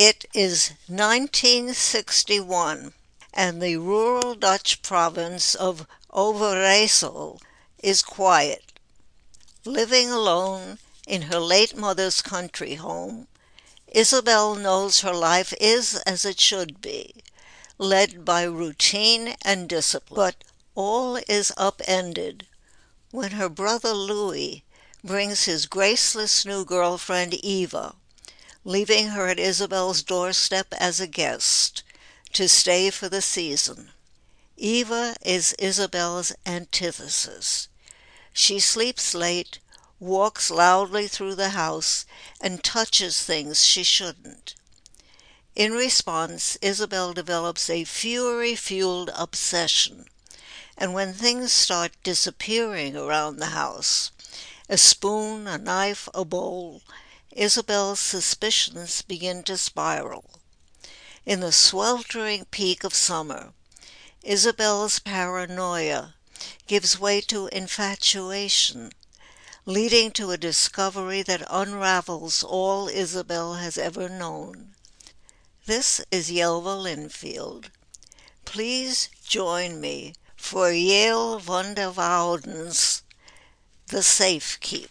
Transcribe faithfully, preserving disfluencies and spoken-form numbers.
It is nineteen sixty-one, and the rural Dutch province of Overijssel is quiet. Living alone in her late mother's country home, Isabel knows her life is as it should be, led by routine and discipline. But all is upended when her brother Louis brings his graceless new girlfriend Eva, leaving her at Isabel's doorstep as a guest, to stay for the season. Eva is Isabel's antithesis. She sleeps late, walks loudly through the house, and touches things she shouldn't. In response, Isabel develops a fury-fueled obsession, and when things start disappearing around the house, a spoon, a knife, a bowl, Isabel's suspicions begin to spiral. In the sweltering peak of summer, Isabel's paranoia gives way to infatuation, leading to a discovery that unravels all Isabel has ever known. This is Yelva Linfield. Please join me for Yael van der Wouden's The Safekeep.